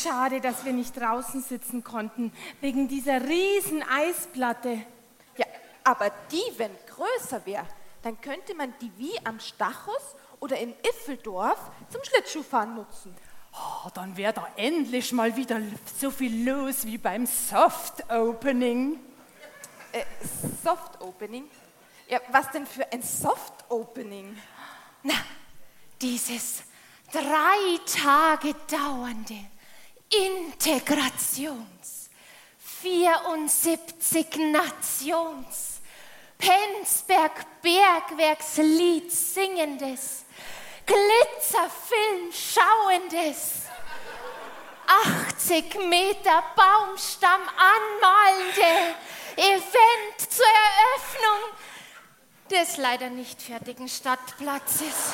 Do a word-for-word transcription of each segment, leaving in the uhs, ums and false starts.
schade, dass wir nicht draußen sitzen konnten, wegen dieser riesen Eisplatte. Ja, aber die, wenn größer wäre, dann könnte man die wie am Stachus oder in Iffeldorf zum Schlittschuhfahren nutzen. Oh, dann wäre da endlich mal wieder so viel los wie beim Soft Opening. Äh, Soft Opening? Ja, was denn für ein Soft Opening? Na, dieses drei Tage dauernde Integrations, vierundsiebzig Nations, Penzberg Bergwerkslied singendes, Glitzerfilm schauendes, achtzig Meter Baumstamm anmalende Event zur Eröffnung des leider nicht fertigen Stadtplatzes.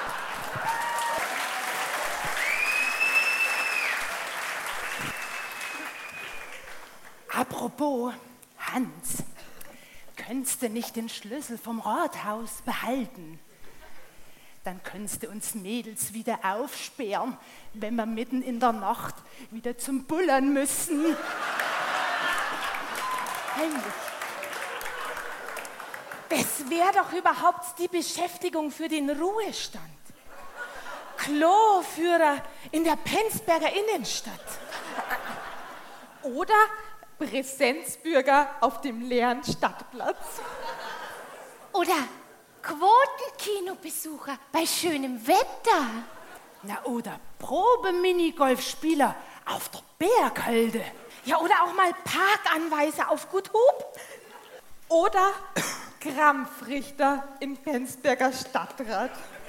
Apropos, Hans, könntest du nicht den Schlüssel vom Rathaus behalten? Dann könntest du uns Mädels wieder aufsperren, wenn wir mitten in der Nacht wieder zum Bullern müssen. Heimlich. Das wäre doch überhaupt die Beschäftigung für den Ruhestand. Kloführer in der Penzberger Innenstadt. Oder Präsenzbürger auf dem leeren Stadtplatz. Oder Quotenkinobesucher bei schönem Wetter. Na, oder Probe-Minigolfspieler auf der Berghalde. Ja, oder auch mal Parkanweiser auf Gut Hub. Oder Krampfrichter im Penzberger Stadtrat.